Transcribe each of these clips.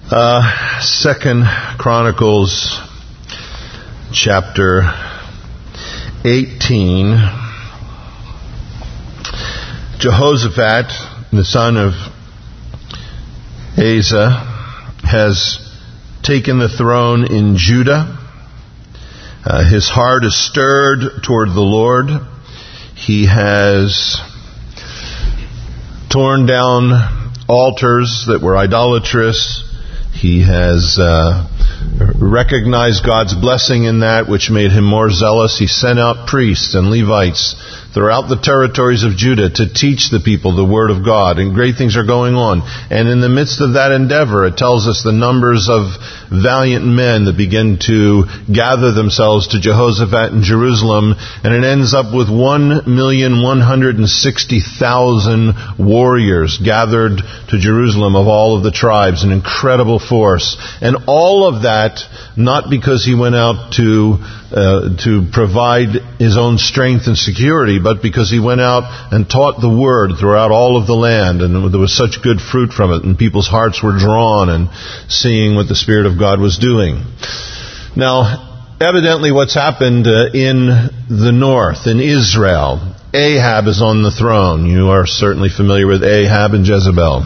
Second Chronicles chapter 18. Jehoshaphat, the son of Asa, has taken the throne in Judah. His heart is stirred toward the Lord. He has torn down altars that were idolatrous. He has recognized God's blessing in that, which made him more zealous. He sent out priests and Levites throughout the territories of Judah to teach the people the Word of God. And great things are going on. And in the midst of that endeavor, it tells us the numbers of valiant men that begin to gather themselves to Jehoshaphat in Jerusalem. And it ends up with 1,160,000 warriors gathered to Jerusalem of all of the tribes. An incredible force. And all of that, not because he went out to provide his own strength and security, but because he went out and taught the Word throughout all of the land, and there was such good fruit from it, and people's hearts were drawn and seeing what the Spirit of God was doing. Now, evidently what's happened in the north, in Israel, Ahab is on the throne. You are certainly familiar with Ahab and Jezebel.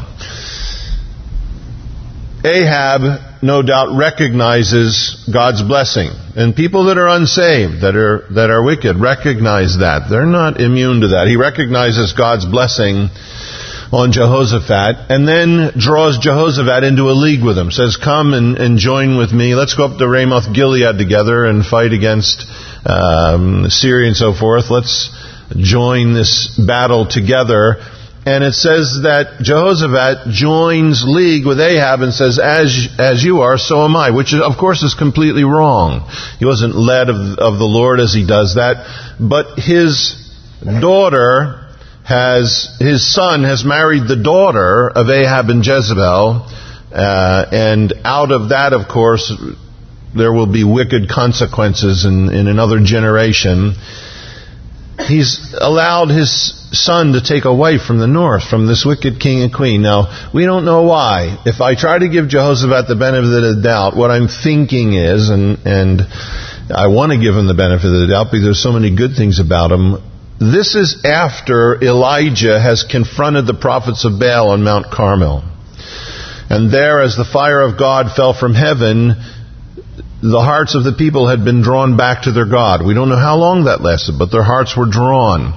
Ahab, no doubt, recognizes God's blessing. And people that are unsaved, that are wicked, recognize that. They're not immune to that. He recognizes God's blessing on Jehoshaphat, and then draws Jehoshaphat into a league with him. Says, come and join with me. Let's go up to Ramoth Gilead together and fight against Syria and so forth. Let's join this battle together. And it says that Jehoshaphat joins league with Ahab and says, as you are, so am I, which of course is completely wrong. He wasn't led of the Lord as he does that. But his son has married the daughter of Ahab and Jezebel. And out of that, of course, there will be wicked consequences in another generation. He's allowed his son to take a wife from the north, from this wicked king and queen. Now, we don't know why. If I try to give Jehoshaphat the benefit of the doubt, what I'm thinking is, and I want to give him the benefit of the doubt because there's so many good things about him, this is after Elijah has confronted the prophets of Baal on Mount Carmel. And there, as the fire of God fell from heaven, the hearts of the people had been drawn back to their God. We don't know how long that lasted, but their hearts were drawn.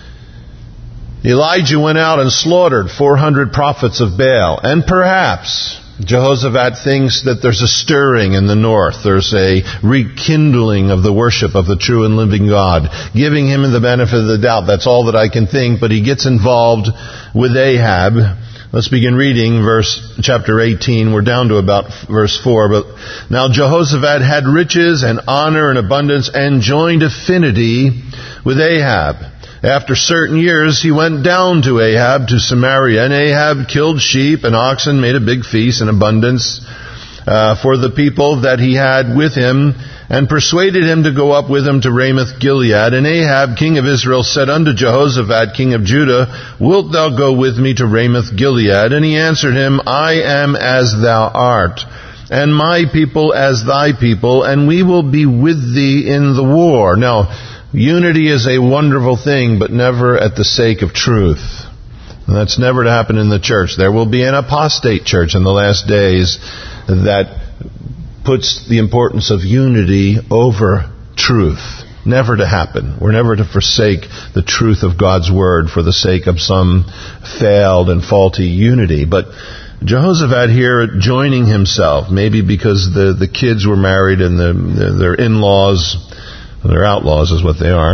Elijah went out and slaughtered 400 prophets of Baal. And perhaps Jehoshaphat thinks that there's a stirring in the north. There's a rekindling of the worship of the true and living God. Giving him the benefit of the doubt. That's all that I can think. But he gets involved with Ahab. Let's begin reading chapter 18. We're down to about verse 4. But now Jehoshaphat had riches and honor and abundance and joined affinity with Ahab. After certain years, he went down to Ahab to Samaria, and Ahab killed sheep and oxen, made a big feast in abundance for the people that he had with him, and persuaded him to go up with him to Ramoth Gilead. And Ahab, king of Israel, said unto Jehoshaphat, king of Judah, wilt thou go with me to Ramoth Gilead? And he answered him, I am as thou art, and my people as thy people, and we will be with thee in the war. Now, unity is a wonderful thing, but never at the sake of truth. And that's never to happen in the church. There will be an apostate church in the last days that puts the importance of unity over truth. Never to happen. We're never to forsake the truth of God's Word for the sake of some failed and faulty unity. But Jehoshaphat here joining himself, maybe because the kids were married and their in-laws, they're outlaws is what they are.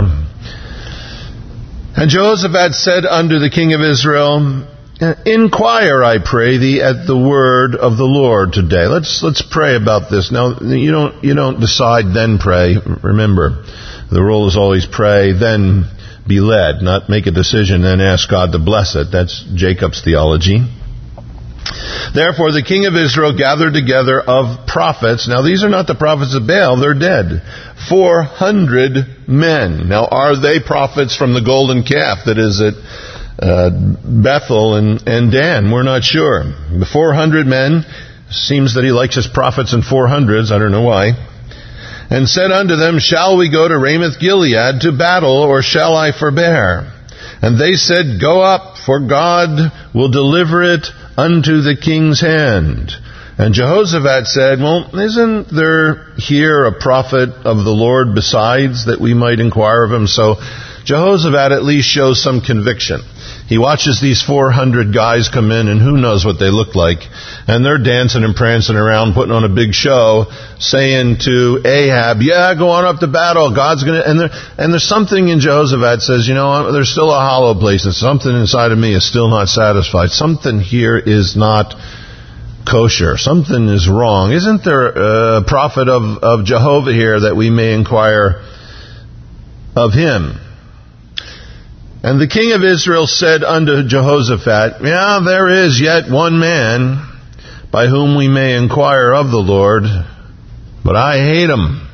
And Jehoshaphat said unto the king of Israel, inquire, I pray thee, at the word of the Lord today. Let's pray about this. Now, you don't decide, then pray. Remember, the rule is always pray, then be led, not make a decision, then ask God to bless it. That's Jacob's theology. Therefore the king of Israel gathered together of prophets. Now these are not the prophets of Baal, they're dead. 400 men. Now are they prophets from the golden calf that is at Bethel and Dan? We're not sure. The 400 men Seems that he likes his prophets in 400s, I don't know why. And said unto them, Shall we go to Ramoth Gilead to battle, or shall I forbear? And they said, Go up, for God will deliver it unto the king's hand. And Jehoshaphat said, Well, isn't there here a prophet of the Lord besides, that we might inquire of him? So Jehoshaphat at least shows some conviction. He watches these 400 guys come in, and who knows what they look like. And they're dancing and prancing around, putting on a big show, saying to Ahab, yeah, go on up to battle. God's going to... And there's something in Jehoshaphat says, there's still a hollow place, and something inside of me is still not satisfied. Something here is not kosher. Something is wrong. Isn't there a prophet of Jehovah here that we may inquire of him? And the king of Israel said unto Jehoshaphat, Yeah, there is yet one man by whom we may inquire of the Lord, but I hate him.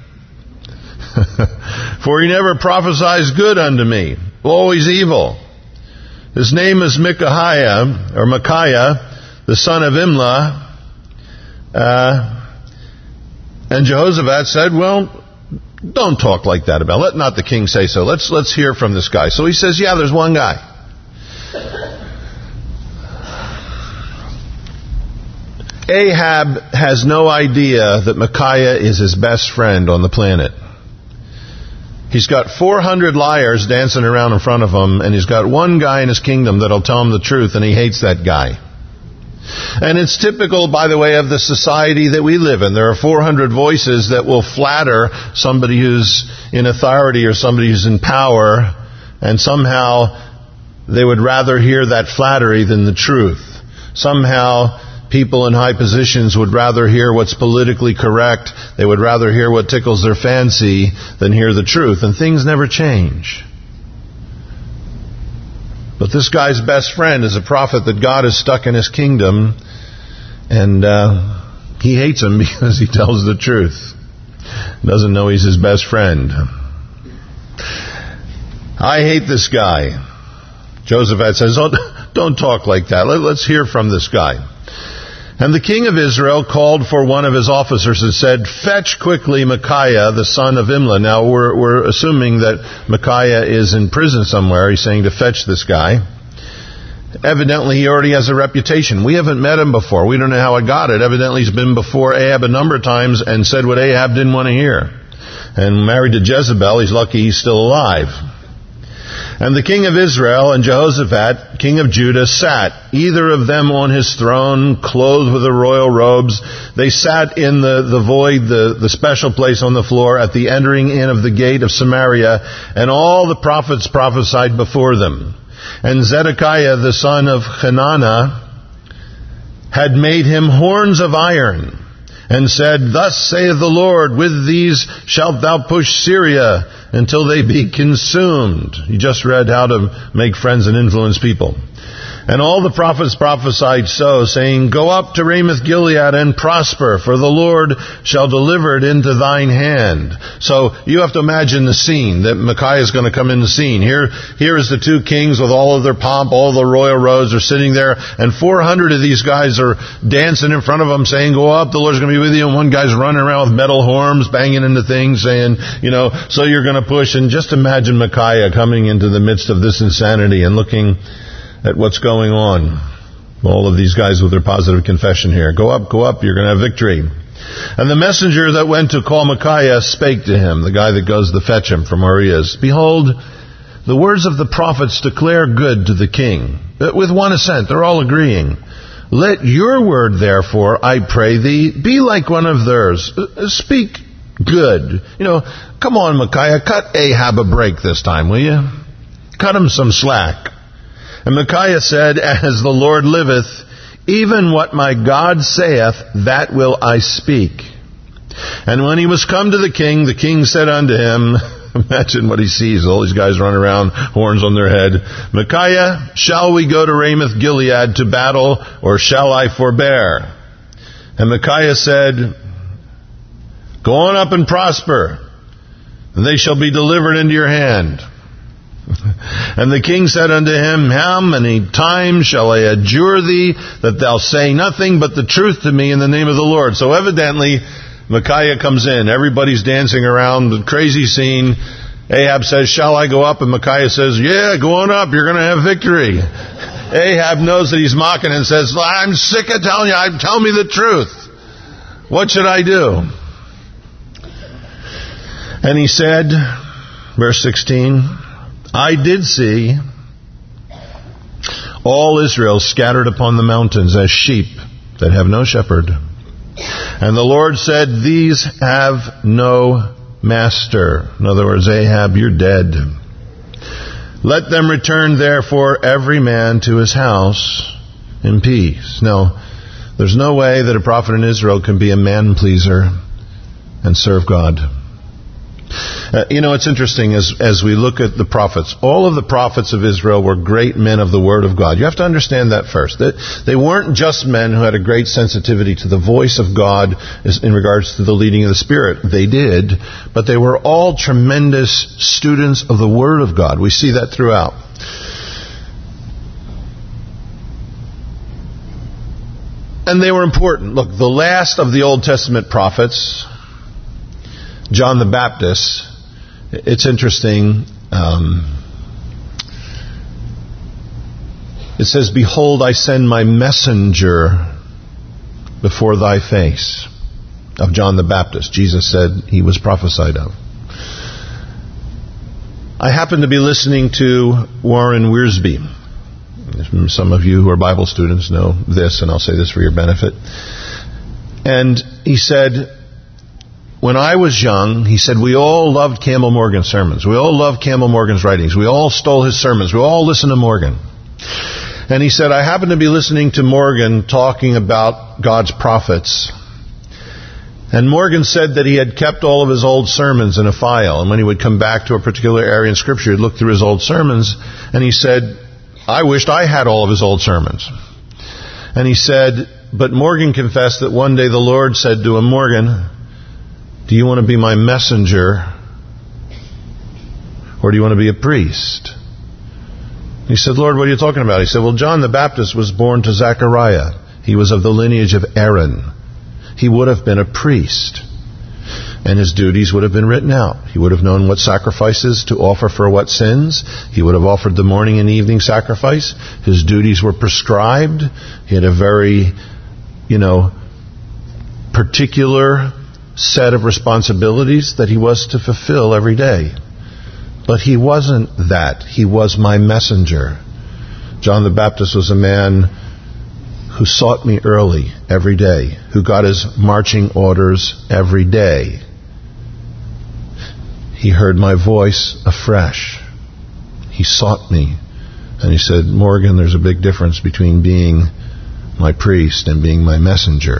For he never prophesies good unto me, always evil. His name is Micaiah, the son of Imlah. And Jehoshaphat said, Well, don't talk like that about it. Let not the king say so. Let's hear from this guy. So he says, yeah, there's one guy. Ahab has no idea that Micaiah is his best friend on the planet. He's got 400 liars dancing around in front of him, and he's got one guy in his kingdom that'll tell him the truth, and he hates that guy. And it's typical, by the way, of the society that we live in. There are 400 voices that will flatter somebody who's in authority or somebody who's in power, and somehow they would rather hear that flattery than the truth. Somehow people in high positions would rather hear what's politically correct. They would rather hear what tickles their fancy than hear the truth. And things never change. But this guy's best friend is a prophet that God has stuck in his kingdom, and he hates him because he tells the truth. Doesn't know he's his best friend. I hate this guy. Jehoshaphat says, don't talk like that. Let's hear from this guy. And the king of Israel called for one of his officers and said, Fetch quickly Micaiah, the son of Imlah. Now, we're assuming that Micaiah is in prison somewhere. He's saying to fetch this guy. Evidently, he already has a reputation. We haven't met him before. We don't know how it got it. Evidently, he's been before Ahab a number of times and said what Ahab didn't want to hear. And married to Jezebel, he's lucky he's still alive. And the king of Israel and Jehoshaphat, king of Judah, sat, either of them on his throne, clothed with the royal robes. They sat in the void, the special place on the floor, at the entering in of the gate of Samaria, and all the prophets prophesied before them. And Zedekiah, the son of Hananiah, had made him horns of iron, and said, Thus saith the Lord, with these shalt thou push Syria until they be consumed. You just read how to make friends and influence people. And all the prophets prophesied so, saying, Go up to Ramoth Gilead and prosper, for the Lord shall deliver it into thine hand. So you have to imagine the scene, that Micaiah is going to come in the scene. Here is the two kings with all of their pomp, all the royal robes are sitting there, and 400 of these guys are dancing in front of them, saying, Go up, the Lord's going to be with you. And one guy's running around with metal horns, banging into things, saying, so you're going to push. And just imagine Micaiah coming into the midst of this insanity and looking at what's going on. All of these guys with their positive confession here. Go up, you're going to have victory. And the messenger that went to call Micaiah spake to him, the guy that goes to fetch him from where he is. Behold, the words of the prophets declare good to the king. With one assent, they're all agreeing. Let your word, therefore, I pray thee, be like one of theirs. Speak good. Come on, Micaiah, cut Ahab a break this time, will you? Cut him some slack. And Micaiah said, As the Lord liveth, even what my God saith, that will I speak. And when he was come to the king said unto him, imagine what he sees, all these guys running around, horns on their head. Micaiah, shall we go to Ramoth Gilead to battle, or shall I forbear? And Micaiah said, Go on up and prosper, and they shall be delivered into your hand. And the king said unto him, How many times shall I adjure thee that thou say nothing but the truth to me in the name of the Lord? So evidently, Micaiah comes in. Everybody's dancing around, the crazy scene. Ahab says, Shall I go up? And Micaiah says, Yeah, go on up. You're going to have victory. Ahab knows that he's mocking and says, I'm sick of telling you. Tell me the truth. What should I do? And he said, verse 16, I did see all Israel scattered upon the mountains as sheep that have no shepherd. And the Lord said, These have no master. In other words, Ahab, you're dead. Let them return, therefore, every man to his house in peace. Now, there's no way that a prophet in Israel can be a man-pleaser and serve God. It's interesting as we look at the prophets. All of the prophets of Israel were great men of the Word of God. You have to understand that first. They weren't just men who had a great sensitivity to the voice of God in regards to the leading of the Spirit. They did, but they were all tremendous students of the Word of God. We see that throughout. And they were important. Look, the last of the Old Testament prophets, John the Baptist, it's interesting. It says, Behold, I send my messenger before thy face. Of John the Baptist. Jesus said he was prophesied of. I happen to be listening to Warren Wiersbe. Some of you who are Bible students know this, and I'll say this for your benefit. And he said, when I was young, he said, we all loved Campbell Morgan's sermons. We all loved Campbell Morgan's writings. We all stole his sermons. We all listened to Morgan. And he said, I happened to be listening to Morgan talking about God's prophets. And Morgan said that he had kept all of his old sermons in a file. And when he would come back to a particular area in Scripture, he'd look through his old sermons. And he said, I wished I had all of his old sermons. And he said, but Morgan confessed that one day the Lord said to him, Morgan, do you want to be my messenger, or do you want to be a priest? He said, Lord, what are you talking about? He said, well, John the Baptist was born to Zechariah. He was of the lineage of Aaron. He would have been a priest, and his duties would have been written out. He would have known what sacrifices to offer for what sins. He would have offered the morning and evening sacrifice. His duties were prescribed. He had a very, particular set of responsibilities that he was to fulfill every day. But he wasn't that. He was my messenger. John the Baptist was a man who sought me early, every day, who got his marching orders every day. He heard my voice afresh. He sought me. And he said, Morgan, there's a big difference between being my priest and being my messenger.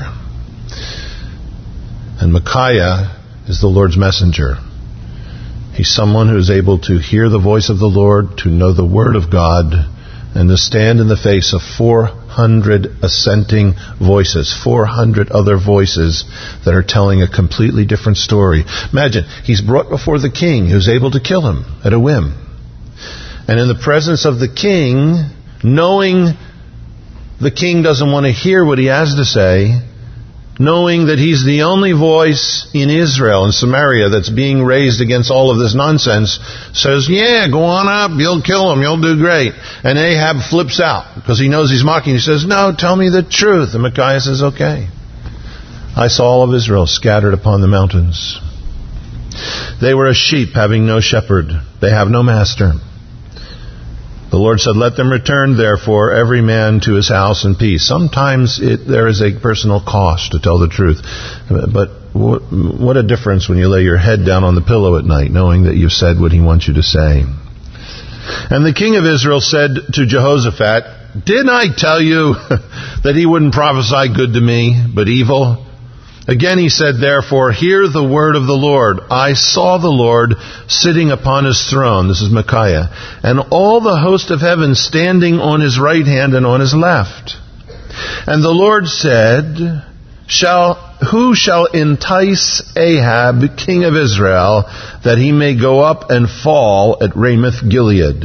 And Micaiah is the Lord's messenger. He's someone who is able to hear the voice of the Lord, to know the Word of God, and to stand in the face of 400 assenting voices, 400 other voices that are telling a completely different story. Imagine, he's brought before the king who's able to kill him at a whim. And in the presence of the king, knowing the king doesn't want to hear what he has to say, knowing that he's the only voice in Israel and Samaria that's being raised against all of this nonsense, says, yeah, go on up, you'll kill him, you'll do great. And Ahab flips out because he knows he's mocking. He says, no, tell me the truth. And Micaiah says, okay. I saw all of Israel scattered upon the mountains. They were as sheep having no shepherd. They have no master. The Lord said, let them return, therefore, every man to his house in peace. Sometimes there is a personal cost to tell the truth. But what a difference when you lay your head down on the pillow at night, knowing that you've said what he wants you to say. And the king of Israel said to Jehoshaphat, didn't I tell you that he wouldn't prophesy good to me, but evil? Again he said, therefore, hear the word of the Lord. I saw the Lord sitting upon his throne. This is Micaiah. And all the host of heaven standing on his right hand and on his left. And the Lord said, who shall entice Ahab, king of Israel, that he may go up and fall at Ramoth Gilead?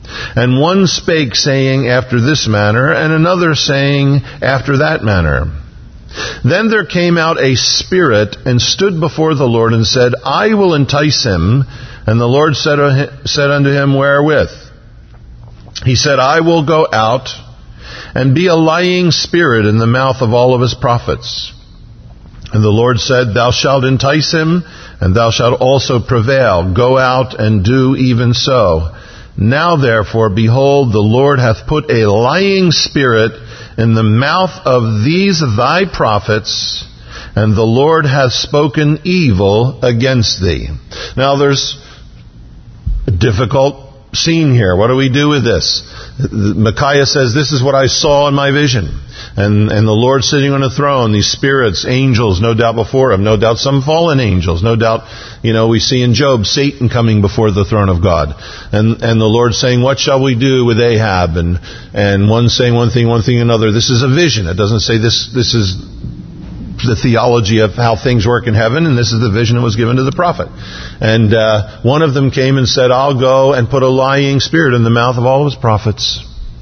And one spake, saying, after this manner, and another saying, after that manner. Then there came out a spirit, and stood before the Lord, and said, I will entice him. And the Lord said unto him, wherewith? He said, I will go out, and be a lying spirit in the mouth of all of his prophets. And the Lord said, thou shalt entice him, and thou shalt also prevail. Go out and do even so. Now therefore, behold, the Lord hath put a lying spirit in the mouth of these thy prophets, and the Lord hath spoken evil against thee. Now there's a difficult scene here. What do we do with this? Micaiah says, this is what I saw in my vision. And the Lord sitting on a throne, these spirits, angels, no doubt before him, no doubt some fallen angels, no doubt, we see in Job, Satan coming before the throne of God. And the Lord saying, what shall we do with Ahab? And one saying one thing another. This is a vision. It doesn't say this is the theology of how things work in heaven, and this is the vision that was given to the prophet. And one of them came and said, I'll go and put a lying spirit in the mouth of all of his prophets.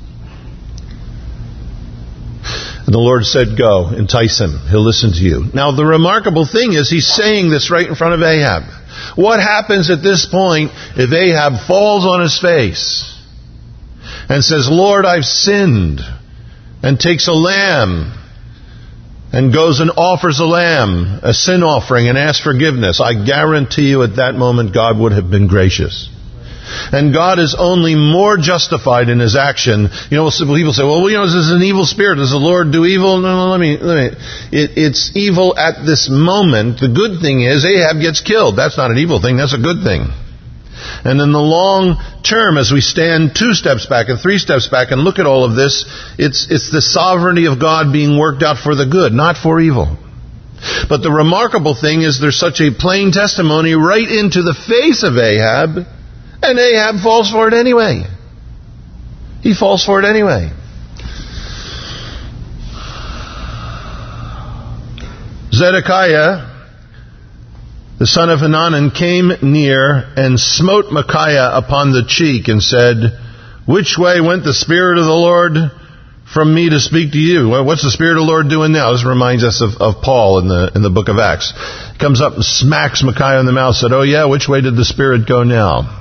And the Lord said, go, entice him. He'll listen to you. Now the remarkable thing is he's saying this right in front of Ahab. What happens at this point if Ahab falls on his face and says, Lord, I've sinned, and takes a lamb and goes and offers a lamb, a sin offering, and asks forgiveness? I guarantee you at that moment God would have been gracious. And God is only more justified in his action. People say, well, this is an evil spirit. Does the Lord do evil? No, it's evil at this moment. The good thing is Ahab gets killed. That's not an evil thing. That's a good thing. And in the long term, as we stand 2 steps back and 3 steps back and look at all of this, it's the sovereignty of God being worked out for the good, not for evil. But the remarkable thing is there's such a plain testimony right into the face of Ahab, and Ahab falls for it anyway. He falls for it anyway. Zedekiah, the son of Hanan, came near and smote Micaiah upon the cheek and said, which way went the Spirit of the Lord from me to speak to you? What's the Spirit of the Lord doing now? This reminds us of Paul in the book of Acts. He comes up and smacks Micaiah in the mouth, said, oh yeah, which way did the Spirit go now?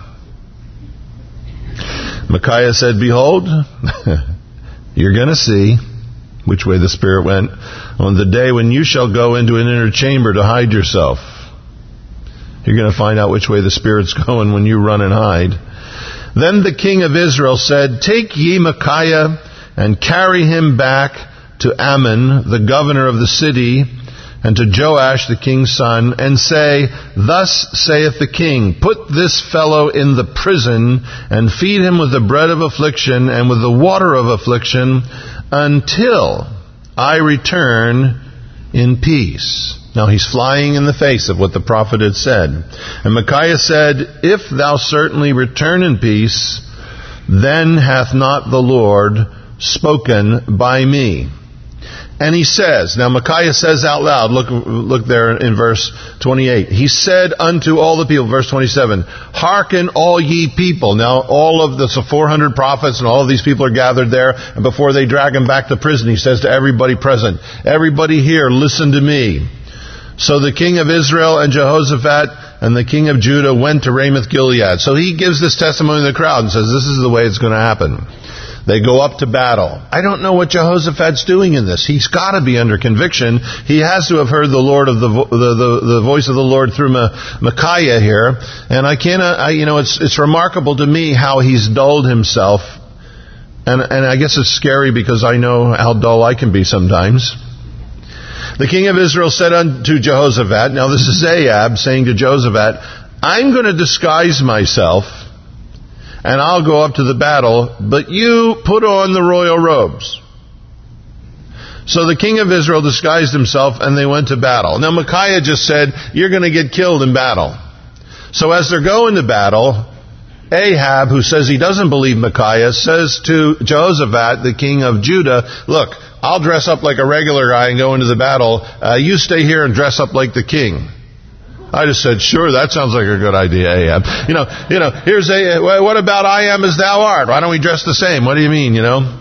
Micaiah said, behold, you're going to see which way the Spirit went on the day when you shall go into an inner chamber to hide yourself. You're going to find out which way the Spirit's going when you run and hide. Then the king of Israel said, take ye Micaiah and carry him back to Ammon, the governor of the city, and to Joash the king's son, and say, thus saith the king, put this fellow in the prison, and feed him with the bread of affliction and with the water of affliction, until I return in peace. Now he's flying in the face of what the prophet had said. And Micaiah said, if thou certainly return in peace, then hath not the Lord spoken by me. And he says, now Micaiah says out loud, look there in verse 28. He said unto all the people, verse 27, hearken all ye people. Now all of the 400 prophets and all of these people are gathered there. And before they drag him back to prison, he says to everybody present, everybody here, listen to me. So the king of Israel and Jehoshaphat and the king of Judah went to Ramoth Gilead. So he gives this testimony to the crowd and says, this is the way it's going to happen. They go up to battle. I don't know what Jehoshaphat's doing in this. He's got to be under conviction. He has to have heard the Lord of the voice of the Lord through Micaiah here. And it's remarkable to me how he's dulled himself. And I guess it's scary because I know how dull I can be sometimes. The king of Israel said unto Jehoshaphat, now this is Ahab saying to Jehoshaphat, I'm going to disguise myself, and I'll go up to the battle, but you put on the royal robes. So the king of Israel disguised himself, and they went to battle. Now Micaiah just said, you're going to get killed in battle. So as they're going to battle, Ahab, who says he doesn't believe Micaiah, says to Jehoshaphat, the king of Judah, look, I'll dress up like a regular guy and go into the battle. You stay here and dress up like the king. I just said, sure, that sounds like a good idea, Ahab. Here's what about I am as thou art? Why don't we dress the same? What do you mean,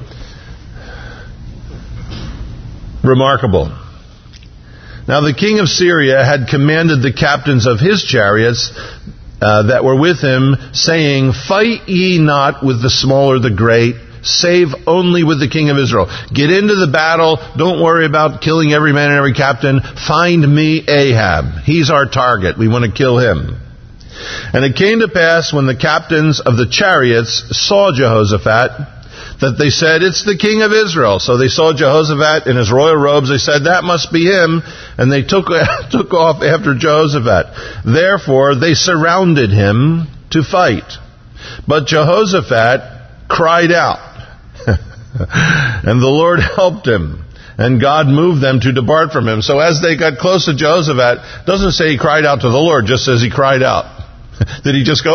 Remarkable. Now the king of Syria had commanded the captains of his chariots that were with him, saying, fight ye not with the small or the great, save only with the king of Israel. Get into the battle. Don't worry about killing every man and every captain. Find me Ahab. He's our target. We want to kill him. And it came to pass when the captains of the chariots saw Jehoshaphat that they said, it's the king of Israel. So they saw Jehoshaphat in his royal robes. They said, that must be him. And they took off after Jehoshaphat. Therefore they surrounded him to fight. But Jehoshaphat cried out. And the Lord helped him, and God moved them to depart from him. So as they got close to Jehoshaphat, doesn't say he cried out to the Lord, just says he cried out. Did he just go,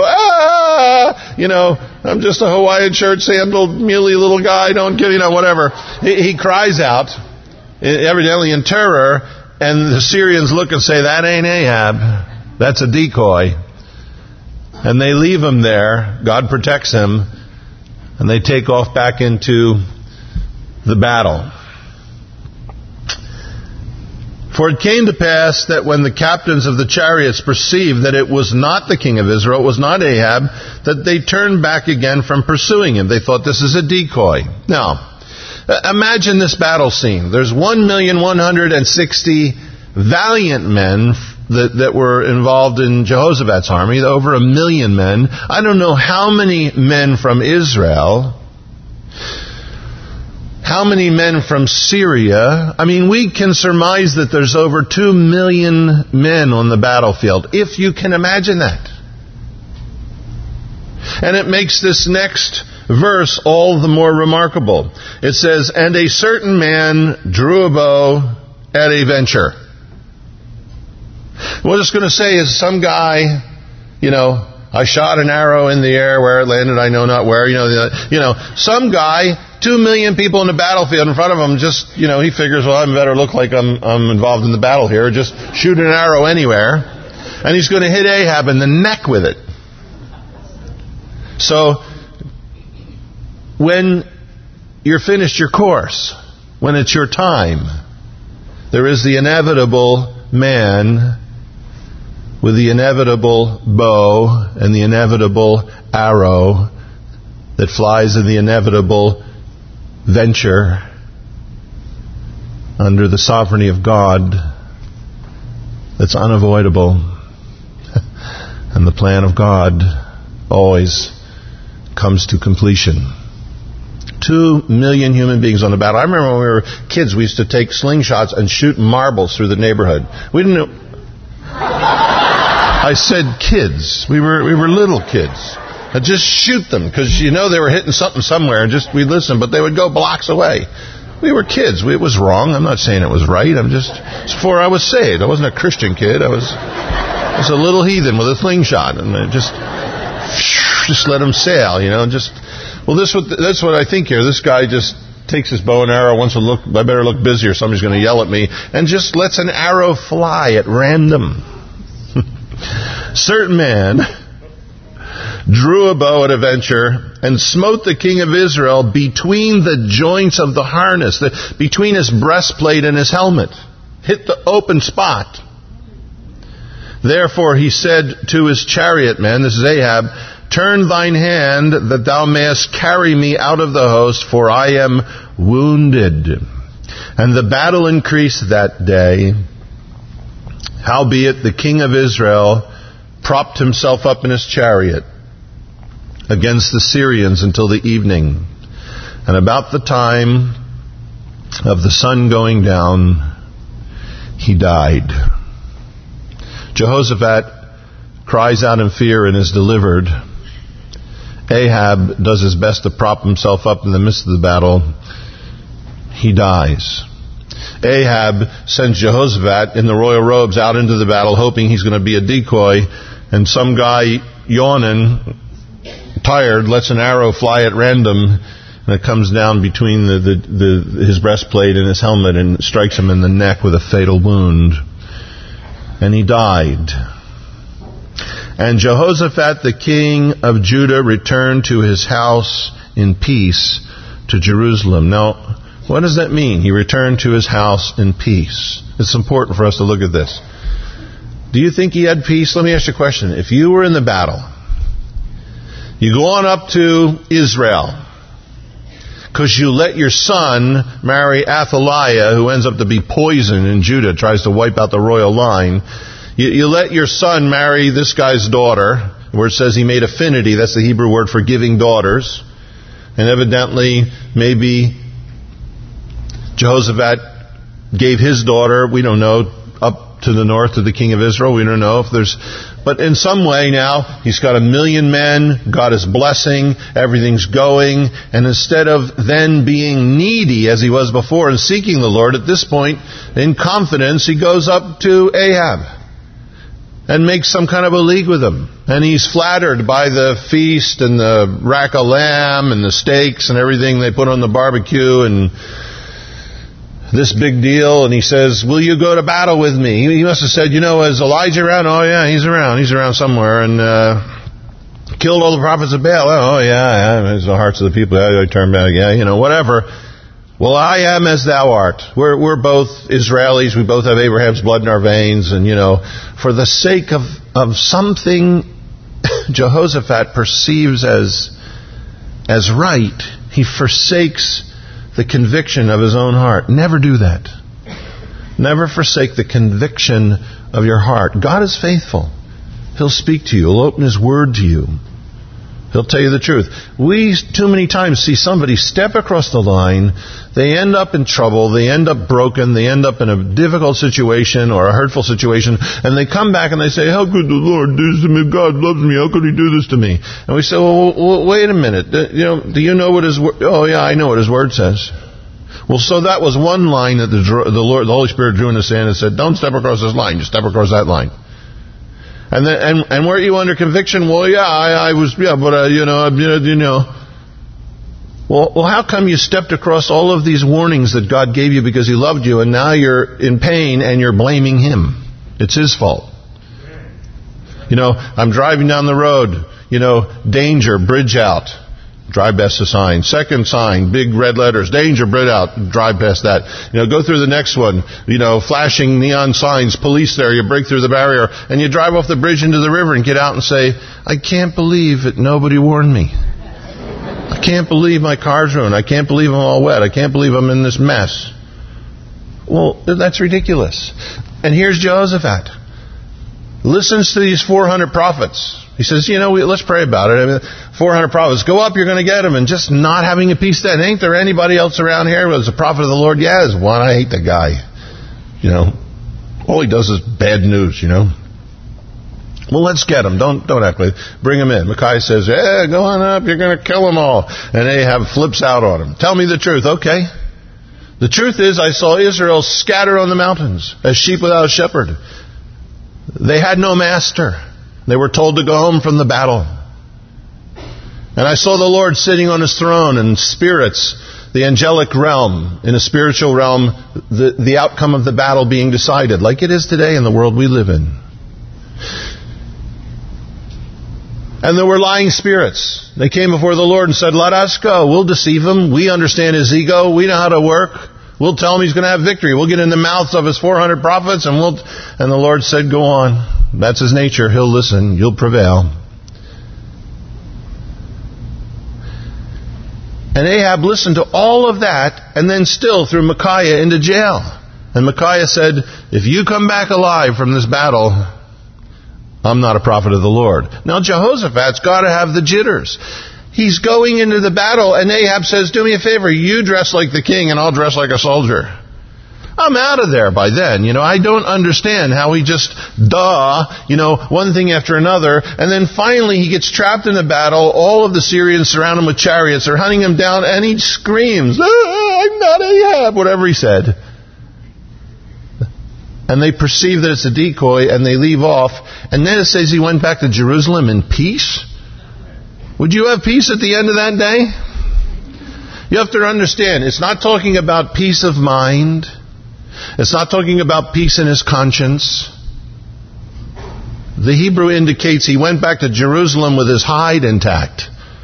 I'm just a Hawaiian shirt sandaled muley little guy, don't give, whatever. He cries out, evidently in terror, and the Syrians look and say, that ain't Ahab, that's a decoy. And they leave him there. God protects him. And they take off back into the battle. For it came to pass that when the captains of the chariots perceived that it was not the king of Israel, it was not Ahab, that they turned back again from pursuing him. They thought, this is a decoy. Now, imagine this battle scene. There's 1,160,000 valiant men that were involved in Jehoshaphat's army, over 1 million men. I don't know how many men from Israel, how many men from Syria. I mean, we can surmise that there's over 2 million men on the battlefield, if you can imagine that. And it makes this next verse all the more remarkable. It says, and a certain man drew a bow at a venture. What it's going to say is some guy, I shot an arrow in the air, where it landed I know not where, some guy, 2 million people in the battlefield in front of him, just, he figures, well, I better look like I'm involved in the battle here, just shoot an arrow anywhere, and he's going to hit Ahab in the neck with it. So, when you're finished your course, when it's your time, there is the inevitable man with the inevitable bow and the inevitable arrow that flies in the inevitable venture under the sovereignty of God that's unavoidable. And the plan of God always comes to completion. 2 million human beings on the battle. I remember when we were kids, we used to take slingshots and shoot marbles through the neighborhood. We didn't know. I said kids. We were little kids. And just shoot them, because they were hitting something somewhere, and we'd listen, but they would go blocks away. We were kids. It was wrong. I'm not saying it was right. It's before I was saved. I wasn't a Christian kid. I was a little heathen with a slingshot, and I just let him sail, that's what I think here. This guy just takes his bow and arrow, wants to look, I better look busy or somebody's going to yell at me, and just lets an arrow fly at random. Certain man drew a bow at a venture and smote the king of Israel between the joints of the harness, between his breastplate and his helmet. Hit the open spot. Therefore he said to his chariot men, this is Ahab, turn thine hand that thou mayest carry me out of the host, for I am wounded. And the battle increased that day. Howbeit the king of Israel propped himself up in his chariot against the Syrians until the evening. And about the time of the sun going down, he died. Jehoshaphat cries out in fear and is delivered. Ahab does his best to prop himself up in the midst of the battle. He dies. Ahab sends Jehoshaphat in the royal robes out into the battle, hoping he's going to be a decoy, and some guy yawning, tired, lets an arrow fly at random, and it comes down between his breastplate and his helmet and strikes him in the neck with a fatal wound. And he died. And Jehoshaphat the king of Judah returned to his house in peace to Jerusalem. Now, what does that mean? He returned to his house in peace. It's important for us to look at this. Do you think he had peace? Let me ask you a question. If you were in the battle, you go on up to Israel, because you let your son marry Athaliah, who ends up to be poison in Judah, tries to wipe out the royal line. You let your son marry this guy's daughter, where it says he made affinity. That's the Hebrew word for giving daughters. And evidently, maybe Jehoshaphat gave his daughter, we don't know, up to the north to the king of Israel. We don't know if there's... But in some way now, he's got 1 million men, got his blessing, everything's going, and instead of then being needy as he was before and seeking the Lord, at this point, in confidence, he goes up to Ahab and makes some kind of a league with him. And he's flattered by the feast and the rack of lamb and the steaks and everything they put on the barbecue and this big deal. And he says, will you go to battle with me? He must have said, is Elijah around? Oh yeah, he's around. He's around somewhere. And killed all the prophets of Baal. Oh yeah. There's the hearts of the people. I turn back. Yeah, whatever. Well, I am as thou art. We're both Israelis. We both have Abraham's blood in our veins. And, for the sake of something Jehoshaphat perceives as right, he forsakes the conviction of his own heart. Never do that. Never forsake the conviction of your heart. God is faithful. He'll speak to you. He'll open His Word to you. He'll tell you the truth. We too many times see somebody step across the line, they end up in trouble, they end up broken, they end up in a difficult situation or a hurtful situation, and they come back and they say, how could the Lord do this to me? God loves me, how could He do this to me? And we say, well wait a minute, do you know what His Word... Oh yeah, I know what His Word says. Well, so that was one line that the Holy Spirit drew in the sand and said, don't step across this line, just step across that line. And were you under conviction? Well, yeah, I was, yeah, but Well, how come you stepped across all of these warnings that God gave you because He loved you, and now you're in pain and you're blaming Him? It's His fault. I'm driving down the road, danger, bridge out. Drive past the sign. Second sign, big red letters, danger, bridge out. Drive past that. Go through the next one. Flashing neon signs, police there. You break through the barrier and you drive off the bridge into the river and get out and say, I can't believe that nobody warned me. I can't believe my car's ruined. I can't believe I'm all wet. I can't believe I'm in this mess. Well, that's ridiculous. And here's Jehoshaphat. Listens to these 400 prophets. He says, let's pray about it. 400 prophets. Go up, you're going to get them. And just not having a peace then. Ain't there anybody else around here who's a prophet of the Lord? Yeah, there's one. I hate the guy. All he does is bad news, Well, let's get him. Don't act like it. Bring him in. Micaiah says, go on up. You're going to kill them all. And Ahab flips out on him. Tell me the truth. Okay. The truth is, I saw Israel scattered on the mountains as sheep without a shepherd. They had no master. They were told to go home from the battle. And I saw the Lord sitting on His throne, and spirits, the angelic realm, in a spiritual realm, the outcome of the battle being decided, like it is today in the world we live in. And there were lying spirits. They came before the Lord and said, let us go. We'll deceive him. We understand his ego. We know how to work. We'll tell him he's going to have victory. We'll get in the mouths of his 400 prophets, and the Lord said, go on. That's his nature. He'll listen. You'll prevail. And Ahab listened to all of that and then still threw Micaiah into jail. And Micaiah said, if you come back alive from this battle, I'm not a prophet of the Lord. Now Jehoshaphat's got to have the jitters. He's going into the battle and Ahab says, do me a favor, you dress like the king and I'll dress like a soldier. I'm out of there by then. I don't understand how he just, one thing after another. And then finally he gets trapped in the battle. All of the Syrians surround him with chariots. They're hunting him down and he screams, I'm not Ahab, whatever he said. And they perceive that it's a decoy and they leave off. And then it says he went back to Jerusalem in peace. Would you have peace at the end of that day? You have to understand, it's not talking about peace of mind. It's not talking about peace in his conscience. The Hebrew indicates he went back to Jerusalem with his hide intact,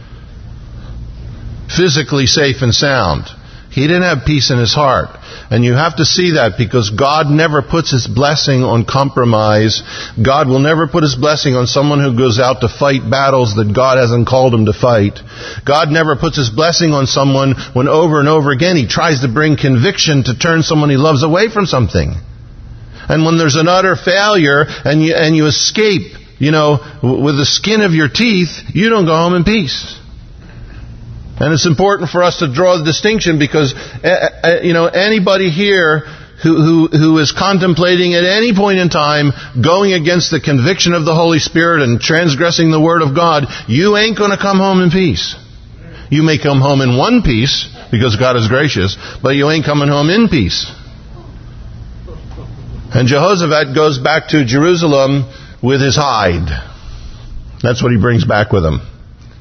physically safe and sound. He didn't have peace in his heart. And you have to see that, because God never puts His blessing on compromise. God will never put His blessing on someone who goes out to fight battles that God hasn't called him to fight. God never puts His blessing on someone when over and over again He tries to bring conviction to turn someone He loves away from something. And when there's an utter failure and you escape, with the skin of your teeth, you don't go home in peace. And it's important for us to draw the distinction, because, anybody here who is contemplating at any point in time going against the conviction of the Holy Spirit and transgressing the Word of God, you ain't going to come home in peace. You may come home in one piece, because God is gracious, but you ain't coming home in peace. And Jehoshaphat goes back to Jerusalem with his hide. That's what he brings back with him.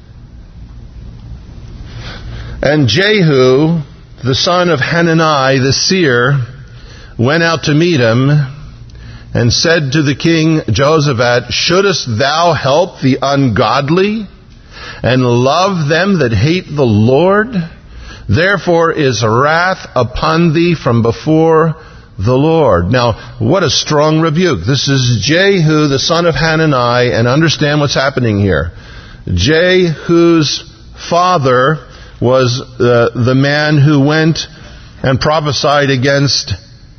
And Jehu, the son of Hanani, the seer, went out to meet him and said to the king Jehoshaphat, "Shouldest thou help the ungodly and love them that hate the Lord? Therefore is wrath upon thee from before the Lord." Now, what a strong rebuke. This is Jehu, the son of Hanani, and understand what's happening here. Jehu's father was the man who went and prophesied against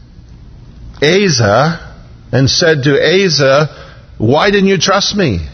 Asa and said to Asa, "Why didn't you trust me?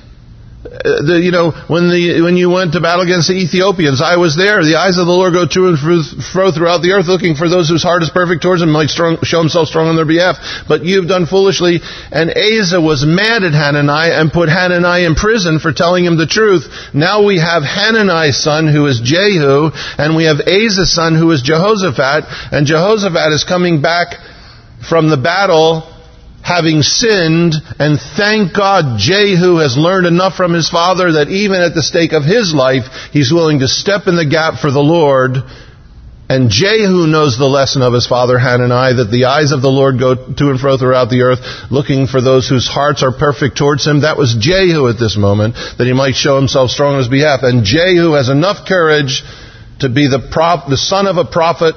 When you went to battle against the Ethiopians, I was there. The eyes of the Lord go to and fro throughout the earth, looking for those whose heart is perfect towards him, might show himself strong on their behalf. But you've done foolishly." And Asa was mad at Hanani and put Hanani in prison for telling him the truth. Now we have Hanani's son, who is Jehu, and we have Asa's son, who is Jehoshaphat. And Jehoshaphat is coming back from the battle having sinned, and thank God Jehu has learned enough from his father that even at the stake of his life, he's willing to step in the gap for the Lord. And Jehu knows the lesson of his father Hanani, that the eyes of the Lord go to and fro throughout the earth, looking for those whose hearts are perfect towards him. That was Jehu at this moment, that he might show himself strong on his behalf. And Jehu has enough courage to be the son of a prophet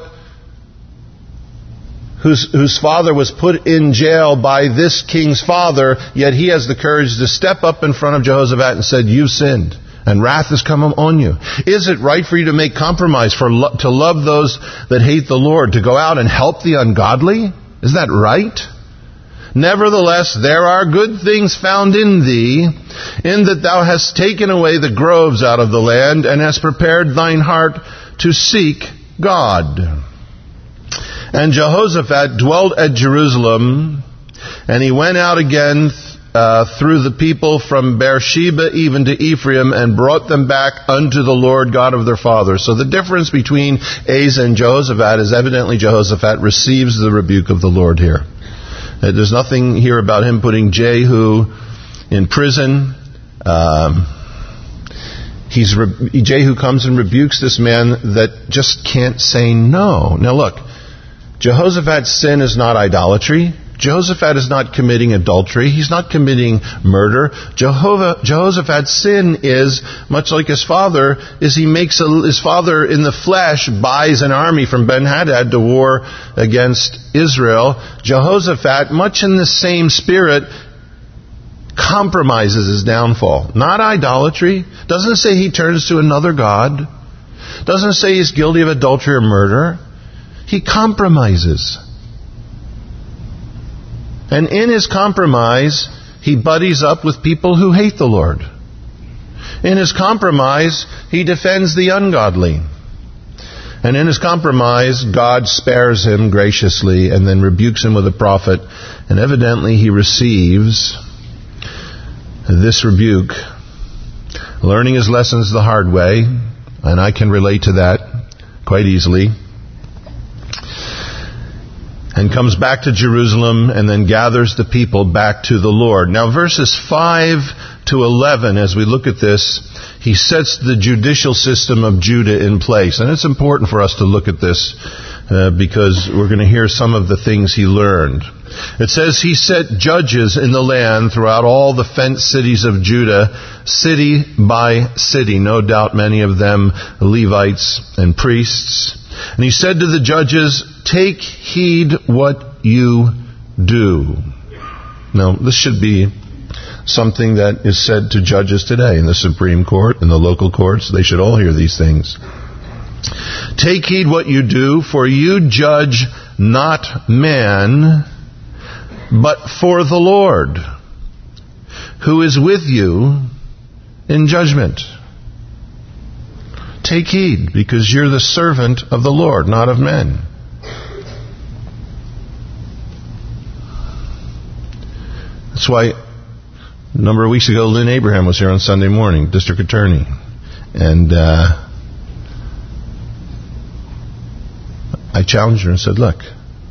whose father was put in jail by this king's father, yet he has the courage to step up in front of Jehoshaphat and said, "You've sinned, and wrath has come on you." Is it right for you to make compromise, to love those that hate the Lord, to go out and help the ungodly? Is that right? "Nevertheless, there are good things found in thee, in that thou hast taken away the groves out of the land, and hast prepared thine heart to seek God." And Jehoshaphat dwelt at Jerusalem, and he went out again through the people from Beersheba even to Ephraim, and brought them back unto the Lord God of their fathers. So the difference between Asa and Jehoshaphat is evidently Jehoshaphat receives the rebuke of the Lord here. There's nothing here about him putting Jehu in prison. Jehu comes and rebukes this man that just can't say no. Now look, Jehoshaphat's sin is not idolatry. Jehoshaphat is not committing adultery. He's not committing murder. Jehoshaphat's sin is, much like his father, is he makes his father in the flesh buys an army from Ben-Hadad to war against Israel. Jehoshaphat, much in the same spirit, compromises his downfall. Not idolatry. Doesn't say he turns to another god. Doesn't say he's guilty of adultery or murder. He compromises. And in his compromise, he buddies up with people who hate the Lord. In his compromise, he defends the ungodly. And in his compromise, God spares him graciously and then rebukes him with a prophet. And evidently he receives this rebuke, learning his lessons the hard way. And I can relate to that quite easily. And comes back to Jerusalem and then gathers the people back to the Lord. Now verses 5 to 11, as we look at this, he sets the judicial system of Judah in place. And it's important for us to look at this because we're going to hear some of the things he learned. It says he set judges in the land throughout all the fenced cities of Judah, city by city. No doubt many of them Levites and priests. And he said to the judges, "Take heed what you do." Now, this should be something that is said to judges today in the Supreme Court, in the local courts. They should all hear these things. "Take heed what you do, for you judge not man, but for the Lord, who is with you in judgment." Take heed, because you're the servant of the Lord, not of men. That's why a number of weeks ago, Lynn Abraham was here on Sunday morning, district attorney. And I challenged her and said, "Look,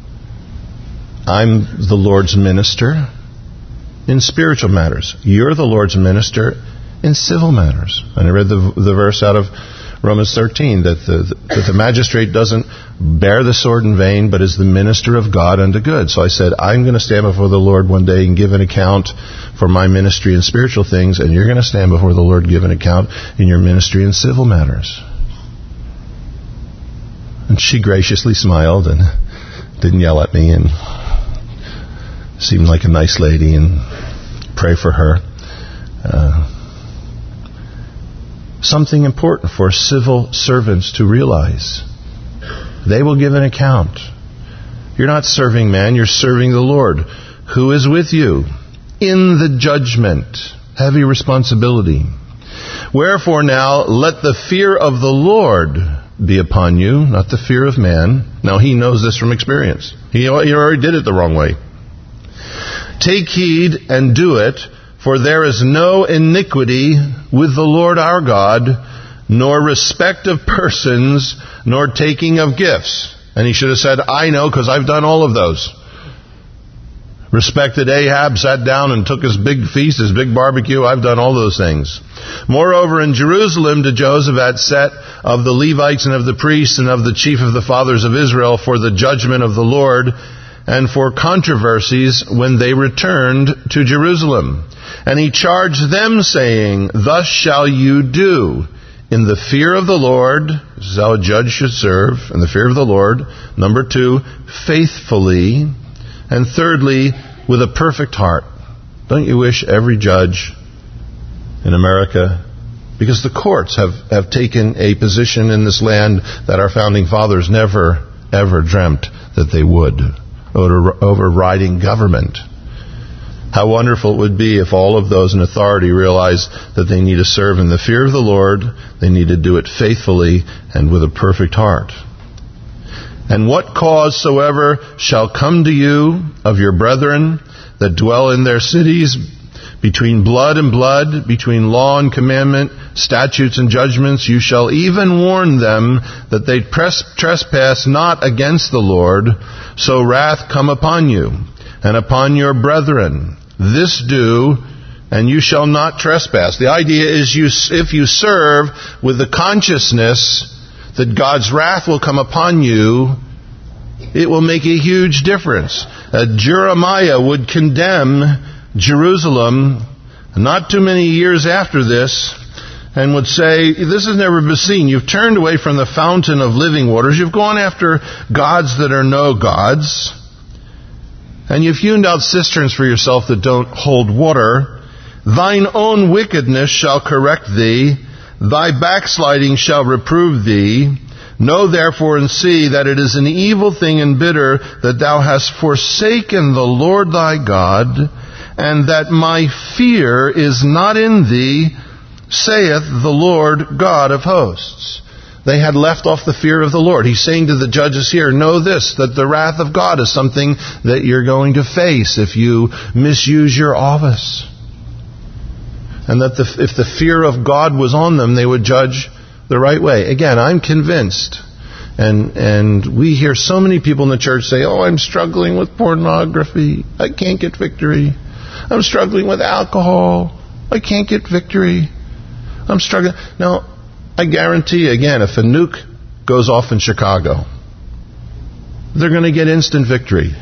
I'm the Lord's minister in spiritual matters. You're the Lord's minister in civil matters." And I read the verse out of Romans 13, that the magistrate doesn't bear the sword in vain, but is the minister of God unto good. So I said, I'm going to stand before the Lord one day and give an account for my ministry in spiritual things, and you're going to stand before the Lord and give an account in your ministry in civil matters. And she graciously smiled and didn't yell at me and seemed like a nice lady, and pray for her. Something important for civil servants to realize. They will give an account. You're not serving man, you're serving the Lord, who is with you in the judgment. Heavy responsibility. "Wherefore now, let the fear of the Lord be upon you," not the fear of man. Now he knows this from experience. He already did it the wrong way. "Take heed and do it, for there is no iniquity with the Lord our God, nor respect of persons, nor taking of gifts." And he should have said, "I know, because I've done all of those." Respected Ahab, sat down and took his big feast, his big barbecue. I've done all those things. "Moreover, in Jerusalem did Jehoshaphat set of the Levites and of the priests and of the chief of the fathers of Israel for the judgment of the Lord and for controversies when they returned to Jerusalem. And he charged them, saying, Thus shall you do in the fear of the Lord." This is how a judge should serve, in the fear of the Lord. Number 2, faithfully. And thirdly, with a perfect heart. Don't you wish every judge in America, because the courts have taken a position in this land that our founding fathers never, ever dreamt that they would, overriding government. How wonderful it would be if all of those in authority realized that they need to serve in the fear of the Lord, they need to do it faithfully and with a perfect heart. "And what cause soever shall come to you of your brethren that dwell in their cities, between blood and blood, between law and commandment, statutes and judgments, you shall even warn them that they trespass not against the Lord, so wrath come upon you and upon your brethren. This do, and you shall not trespass." The idea is if you serve with the consciousness that God's wrath will come upon you, it will make a huge difference. Jeremiah would condemn Jerusalem not too many years after this, and would say, "This has never been seen. You've turned away from the fountain of living waters. You've gone after gods that are no gods. And you've hewn out cisterns for yourself that don't hold water. Thine own wickedness shall correct thee. Thy backsliding shall reprove thee. Know therefore and see that it is an evil thing and bitter that thou hast forsaken the Lord thy God, and that my fear is not in thee, saith the Lord God of hosts." They had left off the fear of the Lord. He's saying to the judges here, know this, that the wrath of God is something that you're going to face if you misuse your office. And that if the fear of God was on them, they would judge the right way. Again, I'm convinced, and we hear so many people in the church say, "Oh, I'm struggling with pornography. I can't get victory. I'm struggling with alcohol." I can't get victory. I'm struggling. Now, I guarantee, again, if a nuke goes off in Chicago, they're going to get instant victory.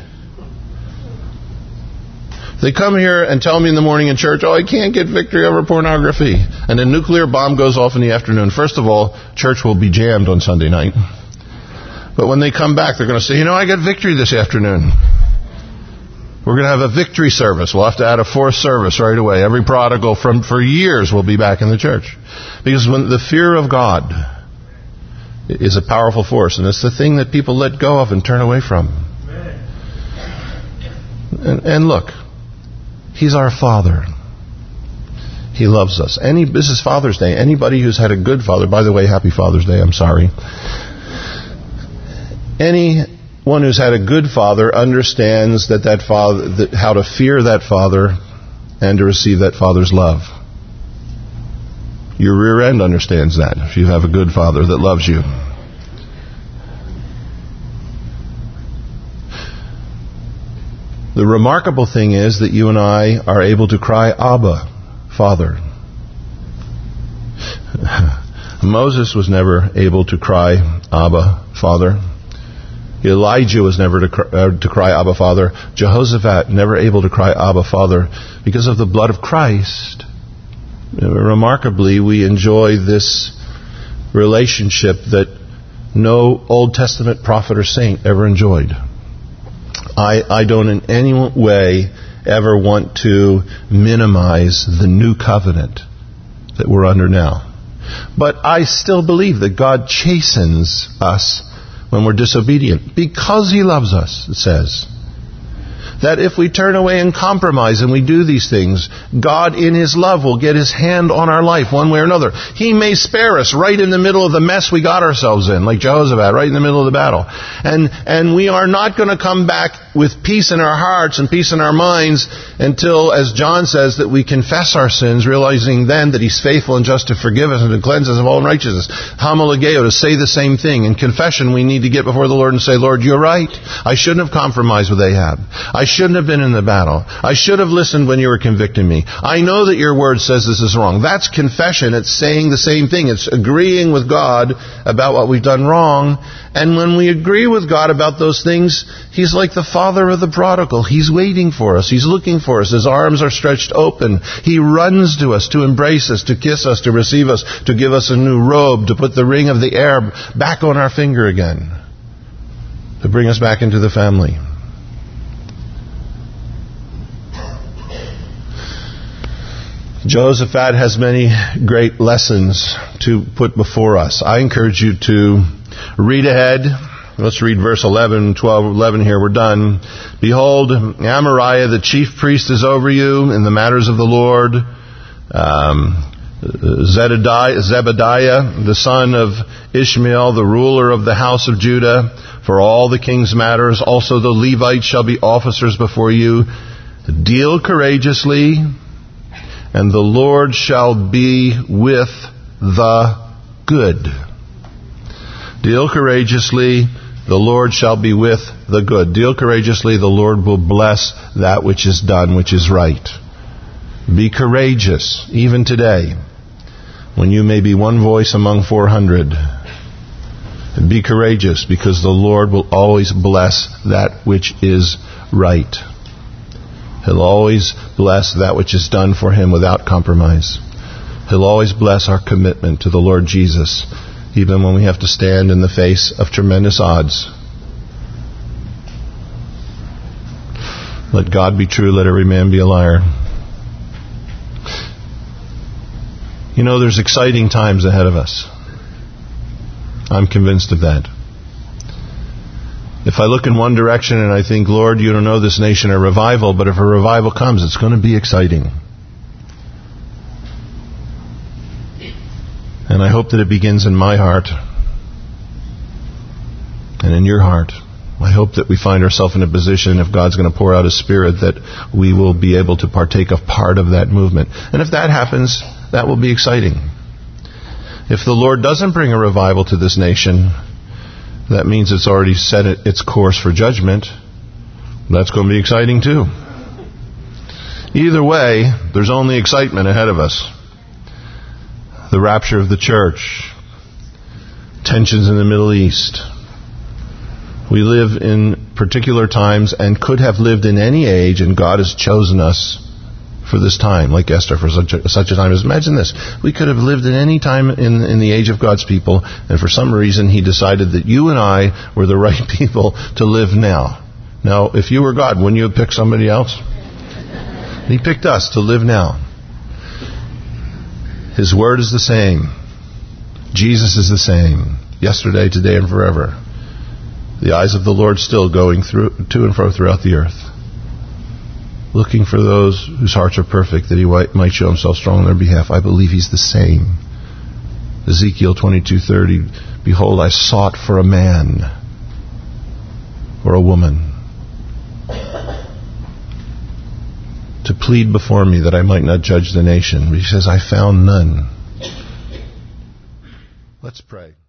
They come here and tell me in the morning in church, I can't get victory over pornography. And a nuclear bomb goes off in the afternoon. First of all, church will be jammed on Sunday night. But when they come back, they're going to say, I got victory this afternoon. We're going to have a victory service. We'll have to add a fourth service right away. Every prodigal for years will be back in the church. Because when the fear of God is a powerful force, and it's the thing that people let go of and turn away from. And look, He's our Father. He loves us. This is Father's Day. Anybody who's had a good father, by the way, happy Father's Day, I'm sorry. Anyone who's had a good father understands that father, how to fear that father and to receive that father's love. Your rear end understands that if you have a good father that loves you. The remarkable thing is that you and I are able to cry, Abba, Father. Moses was never able to cry, Abba, Father. Elijah was never to cry, Abba, Father. Jehoshaphat never able to cry, Abba, Father, because of the blood of Christ. Remarkably, we enjoy this relationship that no Old Testament prophet or saint ever enjoyed. I don't in any way ever want to minimize the new covenant that we're under now. But I still believe that God chastens us when we're disobedient, because He loves us, it says. That if we turn away and compromise and we do these things, God in His love will get His hand on our life one way or another. He may spare us right in the middle of the mess we got ourselves in, like Jehoshaphat, right in the middle of the battle. And we are not going to come back with peace in our hearts and peace in our minds until, as John says, that we confess our sins, realizing then that He's faithful and just to forgive us and to cleanse us of all unrighteousness. Homologeo, to say the same thing. In confession, we need to get before the Lord and say, Lord, you're right. I shouldn't have compromised with Ahab. I shouldn't have been in the battle. I should have listened when you were convicting me. I know that your word says this is wrong. That's confession. It's saying the same thing. It's agreeing with God about what we've done wrong. And when we agree with God about those things, He's like the father of the prodigal. He's waiting for us. He's looking for us. His arms are stretched open. He runs to us to embrace us, to kiss us, to receive us, to give us a new robe, to put the ring of the heir back on our finger again, to bring us back into the family. Jehoshaphat has many great lessons to put before us. I encourage you to read ahead. Let's read verse 11, 12, 11 here. We're done. Behold, Amariah, the chief priest, is over you in the matters of the Lord. Zebediah, the son of Ishmael, the ruler of the house of Judah, for all the king's matters. Also the Levites shall be officers before you. Deal courageously, and the Lord shall be with the good. Deal courageously, the Lord shall be with the good. Deal courageously, the Lord will bless that which is done, which is right. Be courageous, even today, when you may be one voice among 400. Be courageous, because the Lord will always bless that which is right. He'll always bless that which is done for Him without compromise. He'll always bless our commitment to the Lord Jesus, even when we have to stand in the face of tremendous odds. Let God be true, let every man be a liar. You know, there's exciting times ahead of us. I'm convinced of that. If I look in one direction and I think, Lord, you don't know this nation a revival, but if a revival comes, it's going to be exciting. And I hope that it begins in my heart and in your heart. I hope that we find ourselves in a position, if God's going to pour out His Spirit, that we will be able to partake of part of that movement. And if that happens, that will be exciting. If the Lord doesn't bring a revival to this nation, that means it's already set its course for judgment. That's going to be exciting too. Either way, there's only excitement ahead of us. The rapture of the church. Tensions in the Middle East. We live in particular times and could have lived in any age, and God has chosen us for this time, like Esther, for such a time as. Imagine this. We could have lived in any time in the age of God's people, and for some reason He decided that you and I were the right people to live now. Now, if you were God, wouldn't you have picked somebody else? He picked us to live now. His word is the same. Jesus is the same. Yesterday, today, and forever. The eyes of the Lord still going to and fro throughout the earth, looking for those whose hearts are perfect, that He might show Himself strong on their behalf. I believe He's the same. Ezekiel 22:30, behold, I sought for a man or a woman to plead before me that I might not judge the nation. He says, I found none. Let's pray.